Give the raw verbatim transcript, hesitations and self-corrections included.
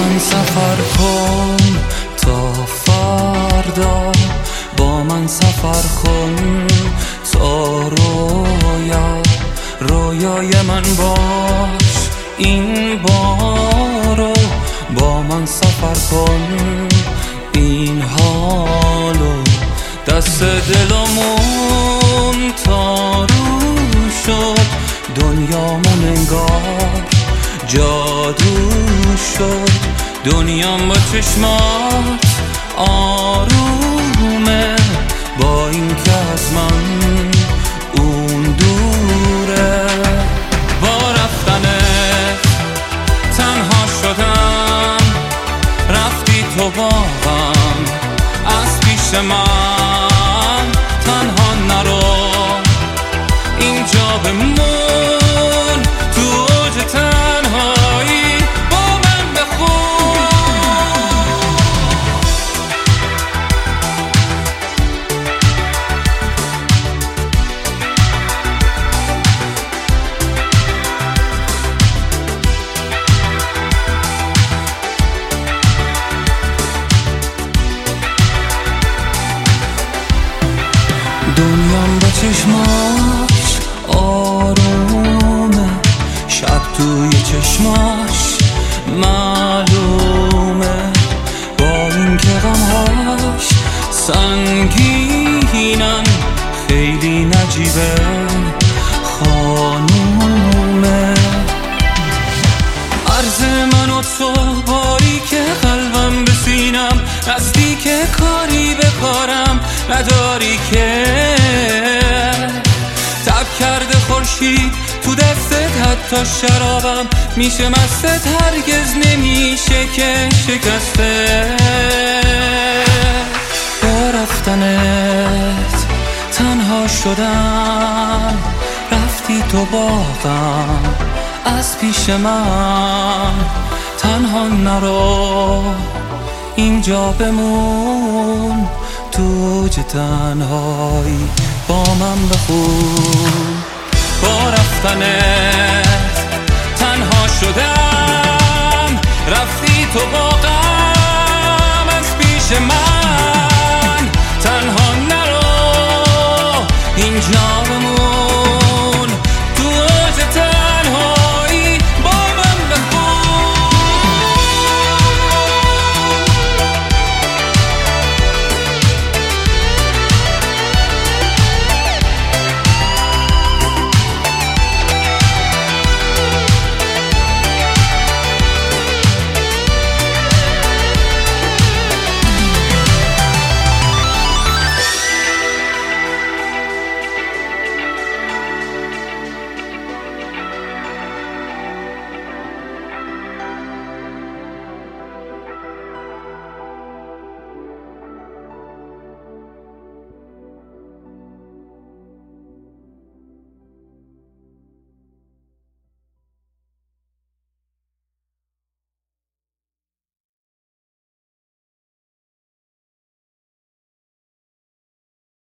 من سفر کن تا فردا، با من سفر کن تا رویا رویای من باش این بارو، با من سفر کن این حالو، دست دلمون تارو شد، دنیامون انگار جادو شد، دنیام با چشمات آرومه، با این که از من اون دوره. با رفتنت تنها شدم، رفتی تو باهم از پیش من، تنها نرو اینجا بمون تو اوج تنهایی، با من بخون. دنیام با چشماش آرومه، شب توی چشماش معلومه، با این که غمهاش سنگینن، خیلی نجیبه خانومه. عرض من و تو باری که قلبم به سینم، نزدیک کاری به کارم نداری که، تب کرده خورشید تو دستت، حتی شرابم میشه مستت، هرگز نمیشه که شکسته. با رفتنت تنها شدم، رفتی تو باغم از پیش من، تنها نرو اینجا بمون تو اوج تنهایی، با من بخون. با رفتنت